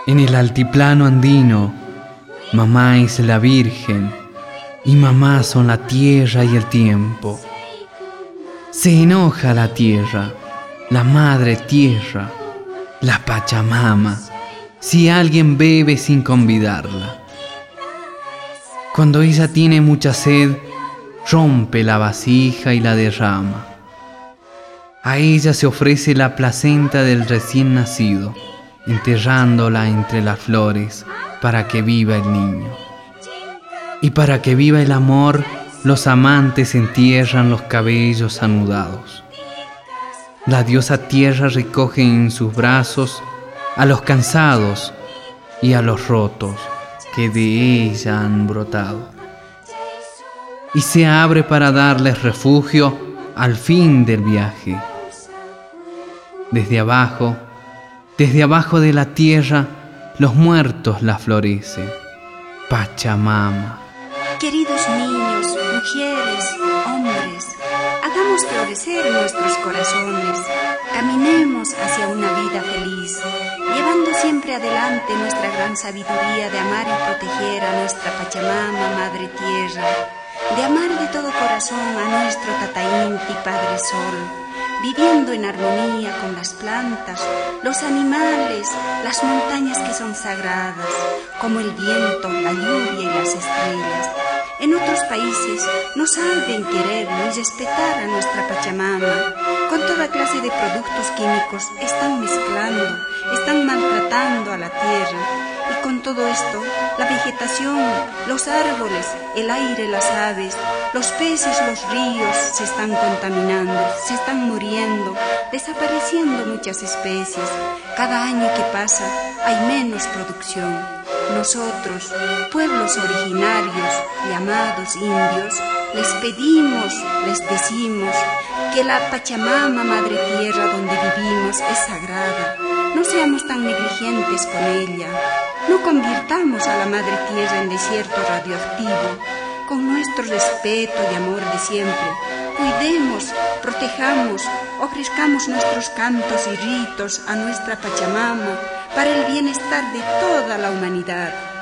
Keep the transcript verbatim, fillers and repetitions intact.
En el altiplano andino, mamá es la Virgen y mamá son la tierra y el tiempo. Se enoja la tierra, la madre tierra, la Pachamama, si alguien bebe sin convidarla. Cuando ella tiene mucha sed, rompe la vasija y la derrama. A ella se ofrece la placenta del recién nacido, enterrándola entre las flores para que viva el niño. Y para que viva el amor, los amantes entierran los cabellos anudados. La diosa tierra recoge en sus brazos a los cansados y a los rotos que de ella han brotado. Y se abre para darles refugio al fin del viaje. Desde abajo, desde abajo de la tierra, los muertos la florecen. Pachamama. Queridos niños, mujeres, hombres, hagamos florecer nuestros corazones, caminemos hacia una vida feliz, llevando siempre adelante nuestra gran sabiduría de amar y proteger a nuestra Pachamama, Madre Tierra, de amar de todo corazón a nuestro Tata Inti, Padre Sol, viviendo en armonía con las plantas, los animales, las montañas que son sagradas, como el viento, la lluvia y las estrellas. En otros países no saben querer ni respetar a nuestra Pachamama. Con toda clase de productos químicos están mezclando, están maltratando a la tierra. Y con todo esto, la vegetación, los árboles, el aire, las aves, los peces, los ríos se están contaminando, se están muriendo, desapareciendo muchas especies. Cada año que pasa hay menos producción. Nosotros, pueblos originarios, llamados indios, les pedimos, les decimos que la Pachamama, Madre Tierra donde vivimos, es sagrada. No seamos tan negligentes con ella. No convirtamos a la Madre Tierra en desierto radioactivo. Con nuestro respeto y amor de siempre, cuidemos, protejamos, ofrezcamos nuestros cantos y ritos a nuestra Pachamama para el bienestar de toda la humanidad.